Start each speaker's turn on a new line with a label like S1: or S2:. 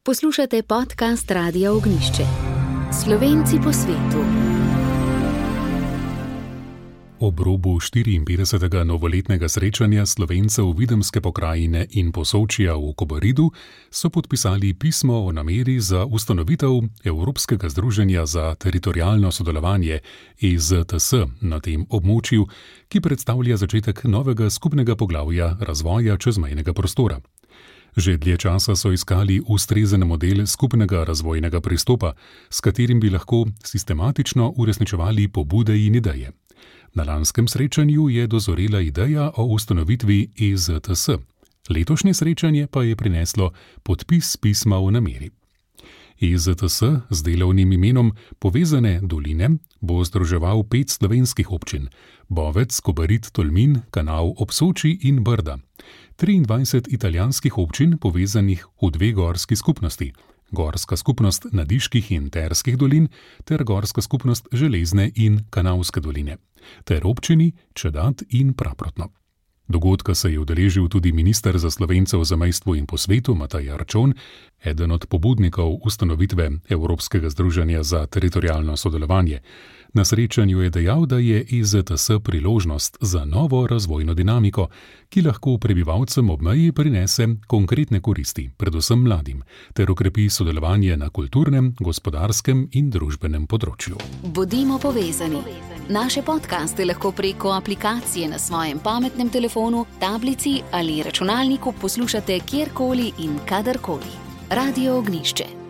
S1: Poslušate podcast Radia Ognjišče. Slovenci po svetu.
S2: Ob robu 54. novoletnega srečanja Slovencev Videmske pokrajine in Posočja v Kobaridu so podpisali pismo o nameri za ustanovitev Evropskega združenja za teritorialno sodelovanje EZTS na tem območju, ki predstavlja začetek novega skupnega poglavja razvoja čezmejnega prostora. Že dlje časa so iskali ustrezen model skupnega razvojnega pristopa, s katerim bi lahko sistematično uresničevali pobude in ideje. Na lanskem srečanju je dozorela ideja o ustanovitvi EZTS. Letošnje srečanje pa je prineslo podpis pisma o nameri. EZTS z delovnim imenom Povezane doline bo združeval 5 slovenskih občin: Bovec, Kobarid, Tolmin, Kanal ob Soči in Brda. 23 italijanskih občin povezanih v 2 gorski skupnosti: Gorska skupnost Nadiških in Terskih dolin ter Gorska skupnost Železne in Kanalske doline, ter občini Čedat in Praprotno. Dogodka se je udeležil tudi minister za Slovence v zamejstvu in po svetu Matej Arčon, eden od pobudnikov ustanovitve Evropskega združenja za teritorialno sodelovanje. Na srečanju je dejal, da je EZTS priložnost za novo razvojno dinamiko, ki lahko prebivalcem ob meji prinese konkretne koristi, predvsem mladim, ter okrepi sodelovanje na kulturnem, gospodarskem in družbenem področju.
S1: Bodimo povezani. Naše podcaste lahko preko aplikacije na svojem pametnem telefonu, tablici ali računalniku poslušate kjerkoli in kadarkoli. Radio Ognjišče.